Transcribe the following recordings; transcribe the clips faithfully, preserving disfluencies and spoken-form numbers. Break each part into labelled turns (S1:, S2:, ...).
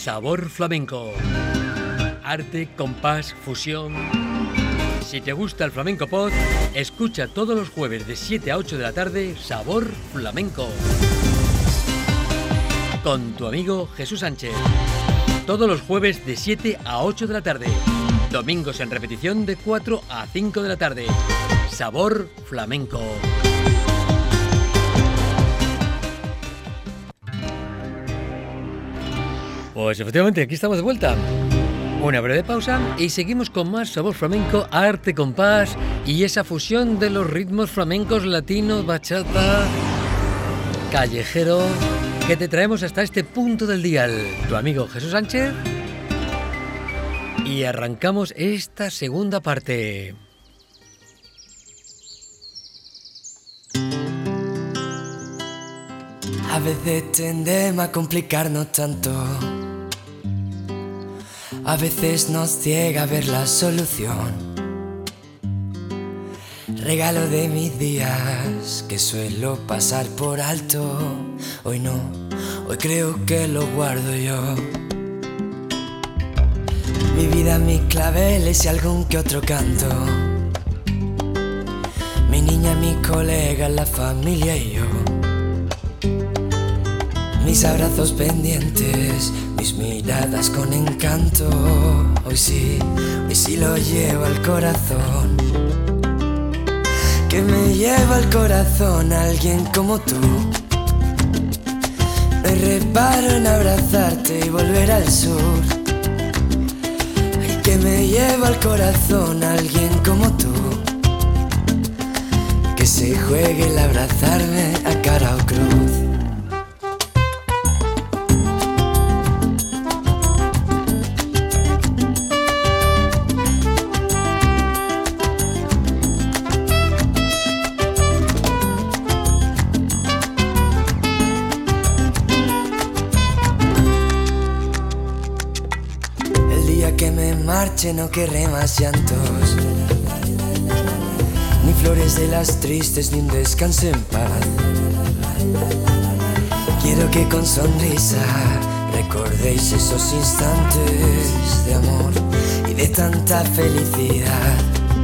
S1: Sabor Flamenco. Arte, compás, fusión. Si te gusta el Flamenco Pod, escucha todos los jueves de siete a ocho de la tarde Sabor Flamenco. Con tu amigo Jesús Sánchez. Todos los jueves de siete a ocho de la tarde. Domingos en repetición de cuatro a cinco de la tarde. Sabor Flamenco. Pues efectivamente, aquí estamos de vuelta. Una breve pausa y seguimos con más Sabor Flamenco, arte, compás y esa fusión de los ritmos flamencos, latinos, bachata, callejero, que te traemos hasta este punto del dial. Tu amigo Jesús Sánchez. Y arrancamos esta segunda parte.
S2: A veces tendemos a complicarnos tanto. A veces nos ciega ver la solución. Regalo de mis días que suelo pasar por alto. Hoy no, hoy creo que lo guardo yo. Mi vida, mis claveles y algún que otro canto. Mi niña, mis colegas, la familia y yo. Mis abrazos pendientes, mis miradas con encanto. Hoy sí, hoy sí lo llevo al corazón. Que me lleva al corazón alguien como tú. Me reparo en abrazarte y volver al sur. Que me lleva al corazón alguien como tú. Que se juegue el abrazarme a cara o cruz. No querré más llantos, ni flores de las tristes, ni un descanso en paz. Quiero que con sonrisa recordéis esos instantes de amor y de tanta felicidad.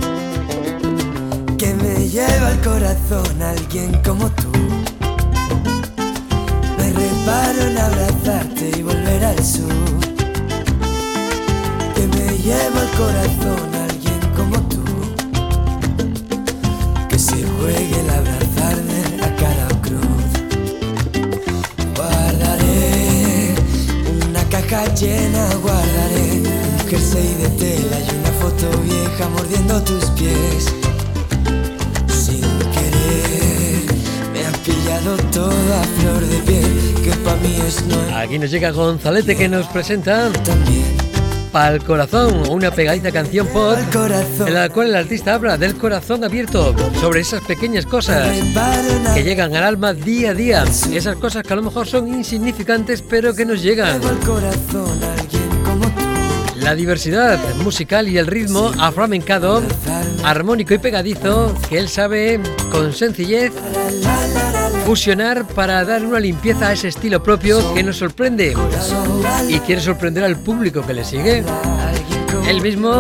S2: Que me lleva al corazón alguien como tú. Me reparo en abrazarte y volver al sur. Que me lleva al corazón alguien como tú. Que se juegue el abrazarme a cara o cruz. Guardaré una caja llena, guardaré un jersey de tela y una foto vieja mordiendo tus pies. Sin querer me han pillado toda flor de piel que pa' mí es nueva.
S1: Aquí nos llega Gonzalete que nos presenta
S2: también.
S1: Pa'l corazón, una pegadiza canción pop en la cual el artista habla del corazón abierto, sobre esas pequeñas cosas que llegan al alma día a día, esas cosas que a lo mejor son insignificantes pero que nos llegan. La diversidad musical y el ritmo aflamencado, armónico y pegadizo que él sabe con sencillez fusionar para dar una limpieza a ese estilo propio que nos sorprende y quiere sorprender al público que le sigue. Él mismo,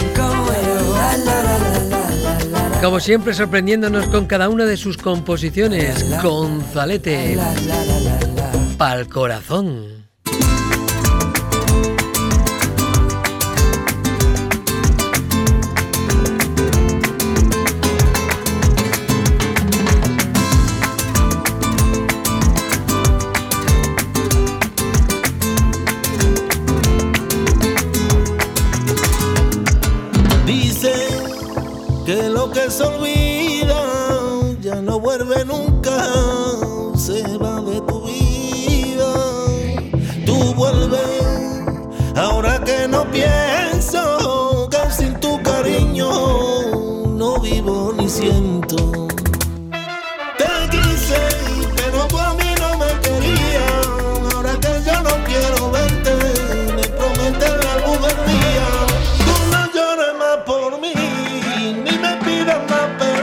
S1: como siempre, sorprendiéndonos con cada una de sus composiciones. Gonzalete, pa'l corazón.
S3: Que lo que se olvida ya no vuelve nunca, se va de tu vida. Tú vuelves, ahora que no pienso, que sin tu cariño no vivo ni siento. Te quise, pero tú a mí no me querías. Ahora que yo no quiero verte, me prometes la luz del día. Tú no llores más por mí, ni me pidas más perdón.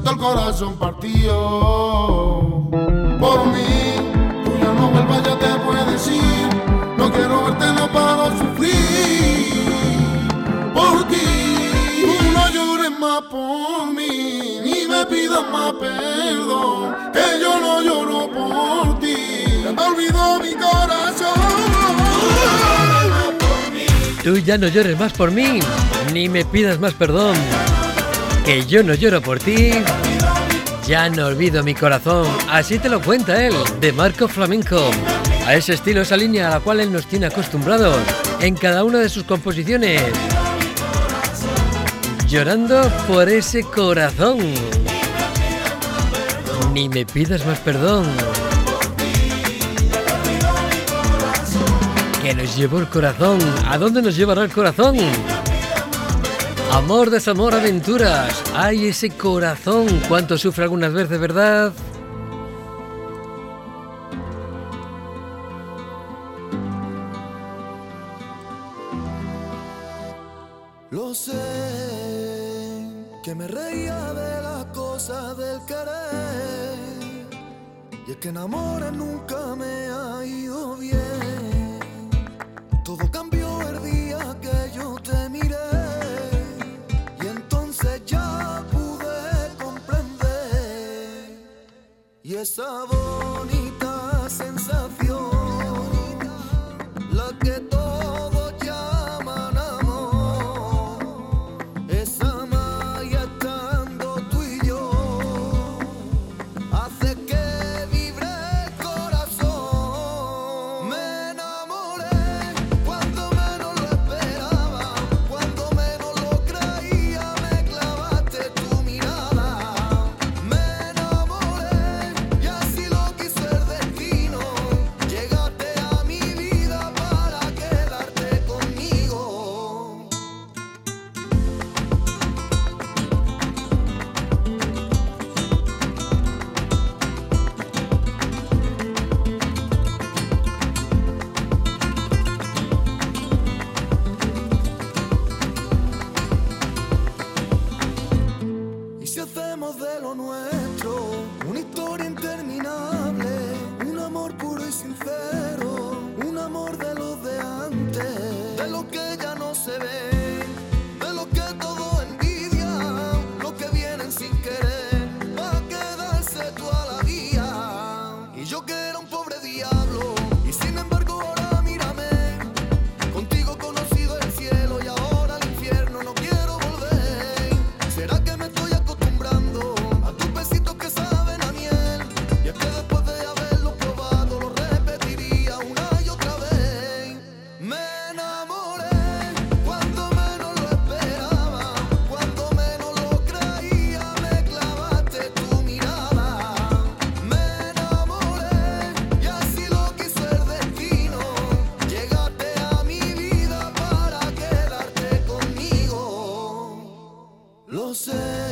S3: siento el corazón partido. Por mí, tú ya no vuelvas, ya te puedes ir. No quiero verte, no paro de sufrir. Por ti, tú no llores más por mí, ni me pidas más perdón, que yo no lloro por ti. Ya me olvidó mi corazón.
S1: Tú ya no llores más por mí, ni me pidas más perdón, que yo no lloro por ti. Ya no olvido mi corazón. Así te lo cuenta él, de Marco Flamenco. A ese estilo, esa línea a la cual él nos tiene acostumbrados en cada una de sus composiciones. Llorando por ese corazón. Ni me pidas más perdón, que nos llevó el corazón. ¿A dónde nos llevará el corazón? Amor, desamor, aventuras. Ay, ese corazón, cuánto sufre algunas veces, ¿verdad?
S2: Lo sé, que me reía de las cosas del querer, y es que enamorar nunca me ha ido bien. Todo cambió el día que yo te miré, y entonces ya pude comprender, y esa bonita sensación, la que todos llaman amor, esa magia estando tú y yo, hace que vibre el corazón. Me enamoré cuando menos lo esperaba, cuando menos lo creía, me clavaste tu mirada. Me enamoré y así lo quiso el destino, llegaste a mi vida para quedarte conmigo. Y si hacemos de lo nuestro una historia interminable, un amor puro y sincero, un amor de los de antes, de lo que ya no se ve, de lo que todo envidia, lo que vienen sin querer, va a quedarse toda la vida. Y yo que era un pobre diablo, y sin embargo ahora mírame, contigo he conocido el cielo y ahora al infierno no quiero volver. ¿Será que me estoy acostumbrando a tus besitos que saben a miel? Y es que después de haberlo probado lo repetiría una y otra vez. Me enamoré cuando menos lo esperaba, cuando menos lo creía, me clavaste tu mirada. Me enamoré y así lo quiso el destino, llegaste a mi vida para quedarte conmigo. Lo sé,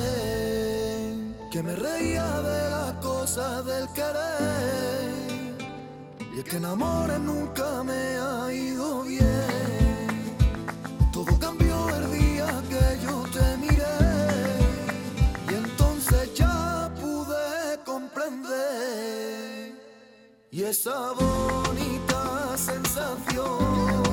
S2: que me reía de las cosas del querer, y es que enamorar nunca me ha ido bien. Todo cambió el día que yo te miré, y entonces ya pude comprender, y esa bonita sensación,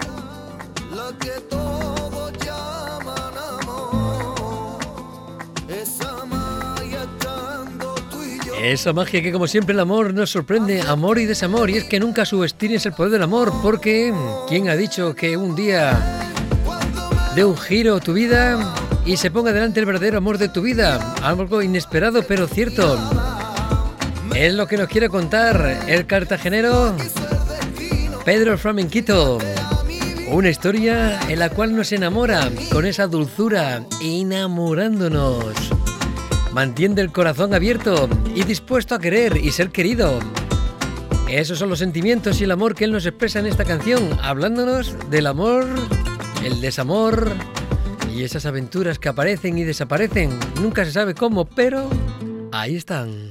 S2: la que todos llaman amor, esa magia estando tú y yo.
S1: Esa magia que, como siempre, el amor nos sorprende, amor y desamor. Y es que nunca subestimes el poder del amor, porque ¿quién ha dicho que un día dé un giro tu vida y se ponga delante el verdadero amor de tu vida? Algo inesperado pero cierto. Es lo que nos quiere contar el cartagenero Pedro Flamenquito. Una historia en la cual nos enamora con esa dulzura, enamorándonos. Mantiene el corazón abierto y dispuesto a querer y ser querido. Esos son los sentimientos y el amor que él nos expresa en esta canción, hablándonos del amor, el desamor y esas aventuras que aparecen y desaparecen. Nunca se sabe cómo, pero ahí están.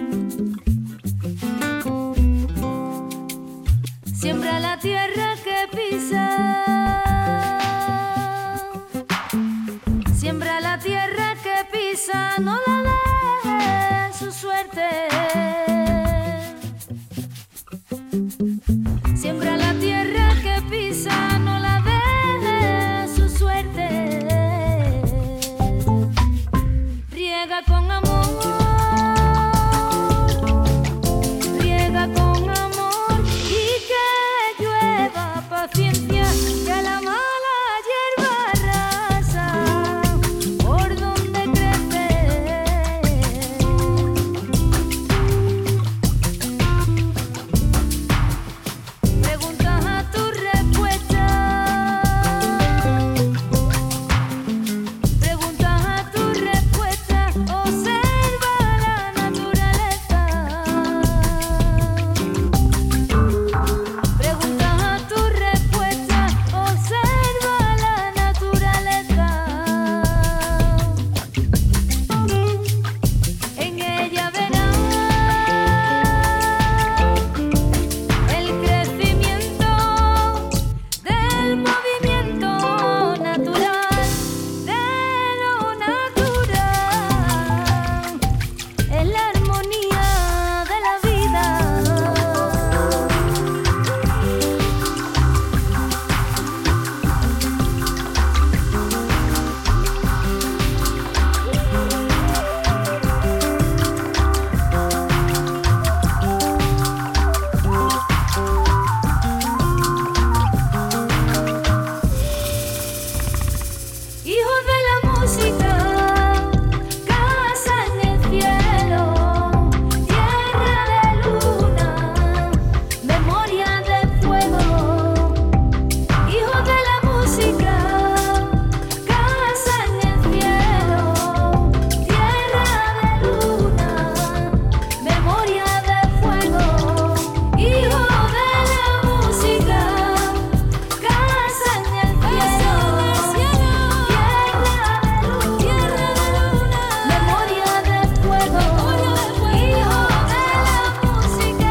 S4: Siembra la tierra que pisa, siembra la tierra que pisa, no la dejes su suerte. Siembra la tierra que pisa, no la dejes su suerte. Riega con amor, riega con amor y que llueva paciencia, que la mala hierba arrasa por donde crece. Preguntas a tu respuesta, preguntas a tu respuesta, observa la naturaleza. Preguntas a tu respuesta, observa la naturaleza. En ella verás el crecimiento del movimiento natural, de lo natural, es la armonía de la vida. Hijos de la música, casa en el cielo, tierra de luna, memoria de fuego. Hijos de la música, casa en el cielo, tierra de luna, memoria de fuego. Hijos de la música, casa en el cielo, tierra de luna, memoria de fuego. Hijos de la música.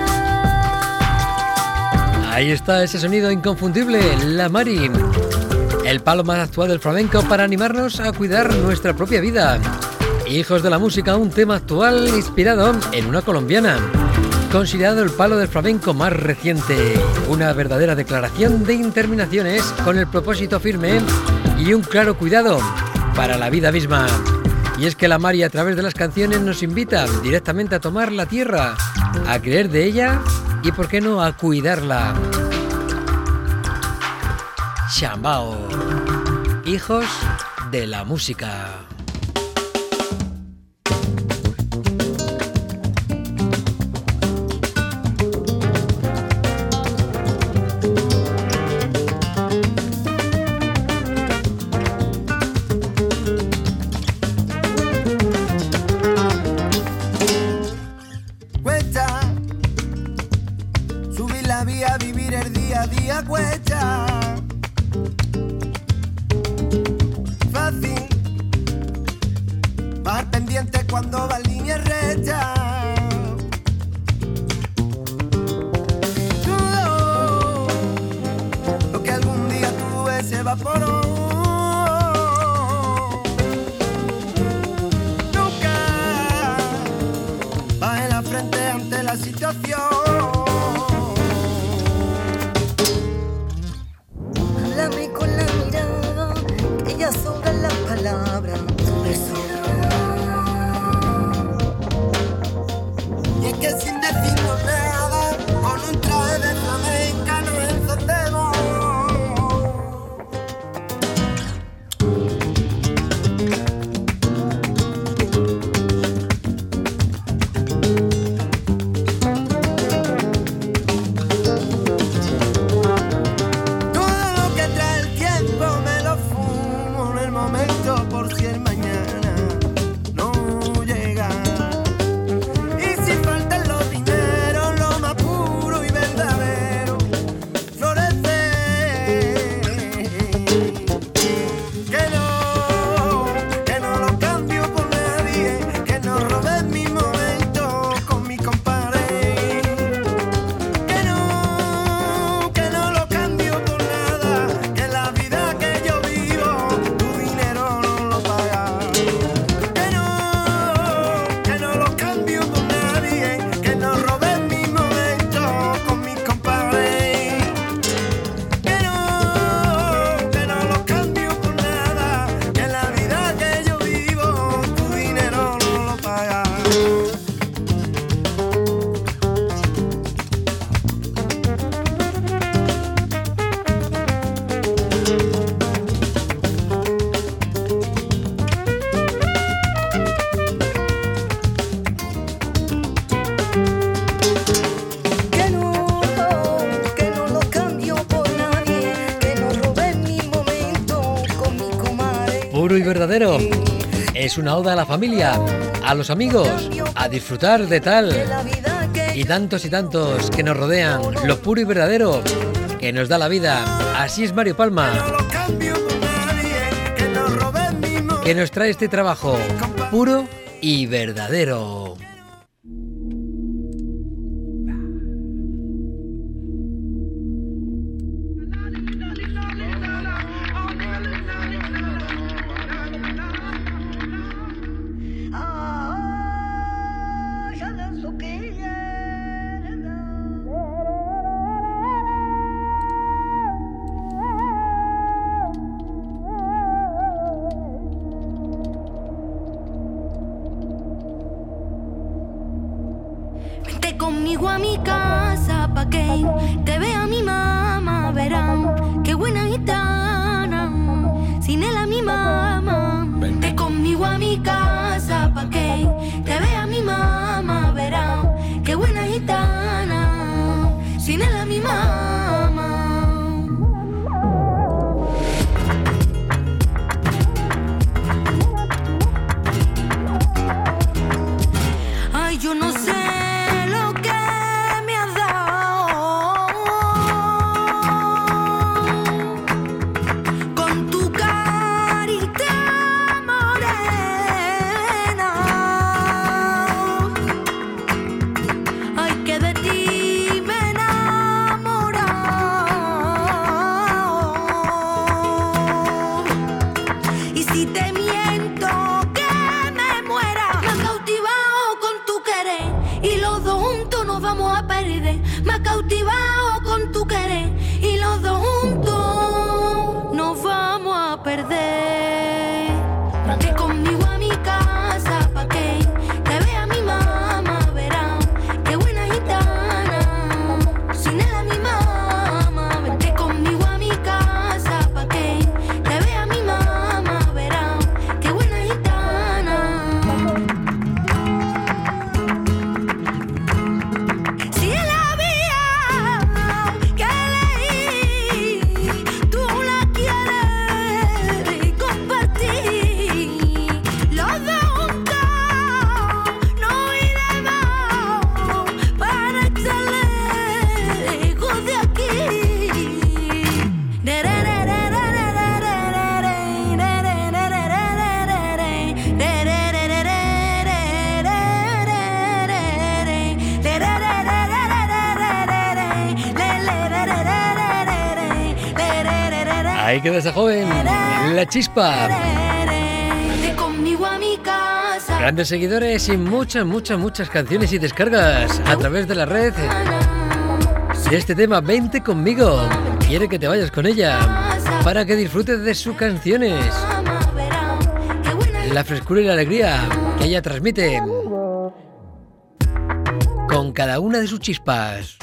S1: Ahí está ese sonido inconfundible, la Mari, el palo más actual del flamenco para animarnos a cuidar nuestra propia vida. Hijos de la música, un tema actual inspirado en una colombiana, considerado el palo del flamenco más reciente, una verdadera declaración de interminaciones con el propósito firme y un claro cuidado para la vida misma. Y es que la Mari a través de las canciones nos invita directamente a tomar la tierra, a creer de ella y por qué no a cuidarla. Chambao, hijos de la música.
S2: Cuesta subir la vía, vivir el día a día cuesta. Fácil bajar pendiente cuando va en línea recta. Todo lo que algún día tuve se evaporó. Nunca bajé la frente ante la situación.
S5: Háblame con la mirada, que ya sobran las palabras.
S2: Y es que sin decirnos nada, con un traje de flamenca nos encendemos.
S1: verdadero. Es una oda a la familia, a los amigos, a disfrutar de tal. Y tantos y tantos que nos rodean, lo puro y verdadero que nos da la vida. Así es Mario Palma, que nos trae este trabajo puro y verdadero.
S4: Conmigo a mi casa pa' que te vea mi mamá, verán qué buena gitana, sin él a mi mamá. Vente conmigo a mi casa pa' que te vea mi mamá, verán qué buena gitana, sin él a mi mamá. Ay, yo no sé
S1: Ahí queda esa joven, La Chispa. Grandes seguidores y muchas, muchas, muchas canciones y descargas a través de la red de este tema. Vente conmigo. Quiere que te vayas con ella para que disfrutes de sus canciones, la frescura y la alegría que ella transmite con cada una de sus chispas.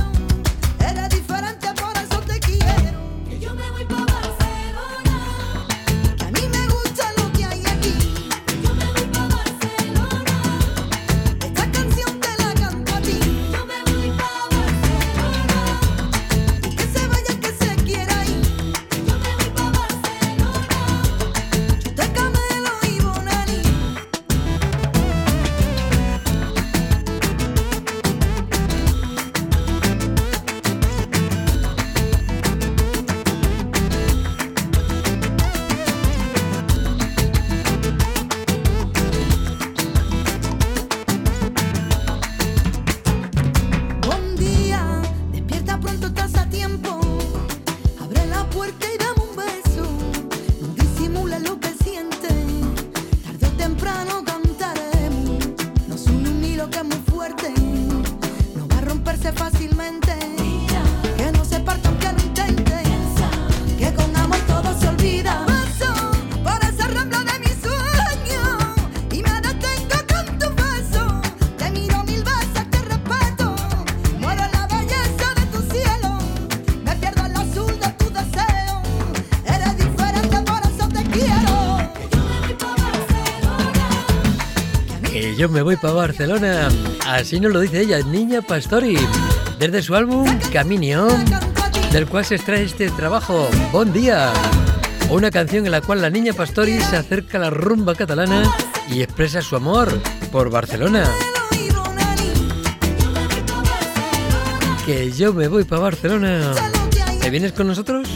S6: Yo me voy pa' Barcelona.
S1: que yo me voy para Barcelona. Así nos lo dice ella, Niña Pastori, desde su álbum Caminio, del cual se extrae este trabajo, Bon Día. Una canción en la cual la Niña Pastori se acerca a la rumba catalana y expresa su amor por Barcelona. Que yo me voy para Barcelona. ¿Te vienes con nosotros?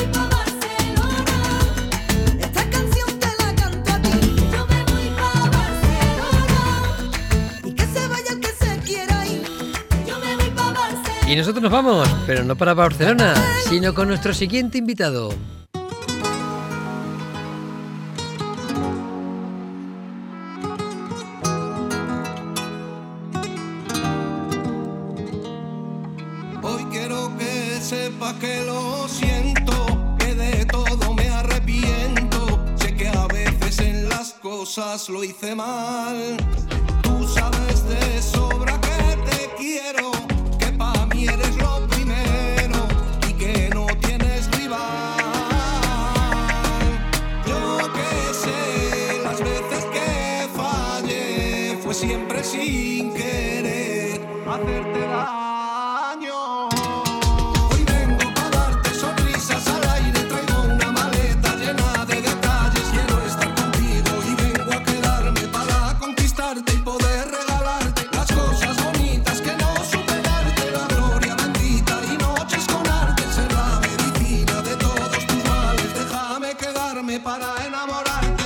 S1: Y nosotros nos vamos, pero no para Barcelona, sino con nuestro siguiente invitado.
S3: Hoy quiero que sepa que lo siento, que de todo me arrepiento. Sé que a veces en las cosas lo hice mal. Tú sabes de sobra que te quiero, que pa' mí eres lo primero y que no tienes rival. Yo que sé, las veces que fallé fue siempre sin querer hacerte daño. Para enamorarte.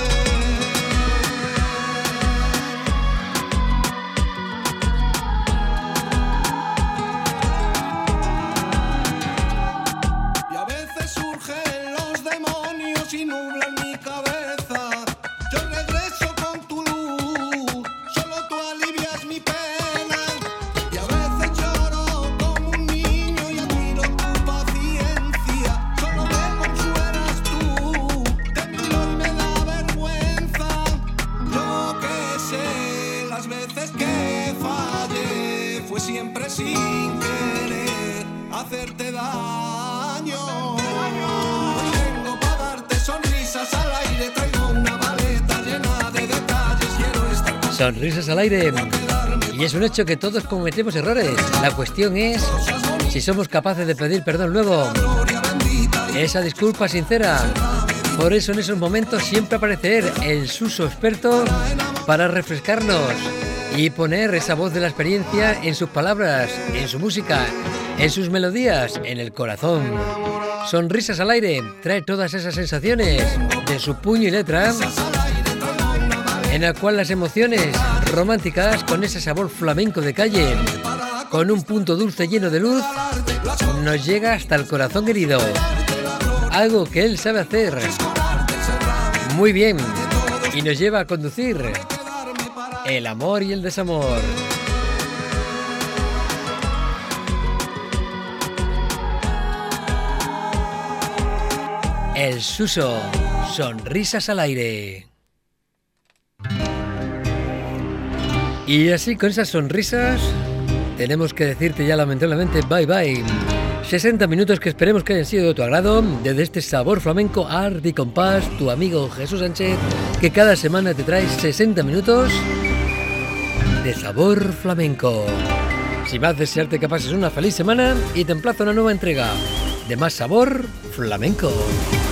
S3: Y a veces surgen los demonios y nublan mi cabeza. Yo regreso con tu luz, solo tú alivias mi pena. Y a veces lloro como un niño y admiro tu paciencia. Solo me consuelas tú. Las veces que fallé fue siempre sin querer hacerte daño. Hoy vengo para darte sonrisas al aire, traigo una maleta llena de detalles, quiero estar contigo.
S1: Sonrisas al aire. Y es un hecho que todos cometemos errores. La cuestión es si somos capaces de pedir perdón luego. Esa disculpa sincera. Por eso en esos momentos siempre aparecer el suso experto para refrescarnos y poner esa voz de la experiencia en sus palabras, en su música, en sus melodías, en el corazón. Sonrisas al aire trae todas esas sensaciones de su puño y letra, en el cual las emociones románticas con ese sabor flamenco de calle, con un punto dulce lleno de luz, nos llega hasta el corazón herido. Algo que él sabe hacer muy bien y nos lleva a conducir el amor y el desamor. El Suso, sonrisas al aire. Y así con esas sonrisas tenemos que decirte ya lamentablemente bye bye. sesenta minutos que esperemos que hayan sido de tu agrado, desde este Sabor Flamenco Art y Compás, tu amigo Jesús Sánchez, que cada semana te trae sesenta minutos de sabor flamenco. Sin más, desearte que pases una feliz semana y te emplazo a una nueva entrega de más sabor flamenco.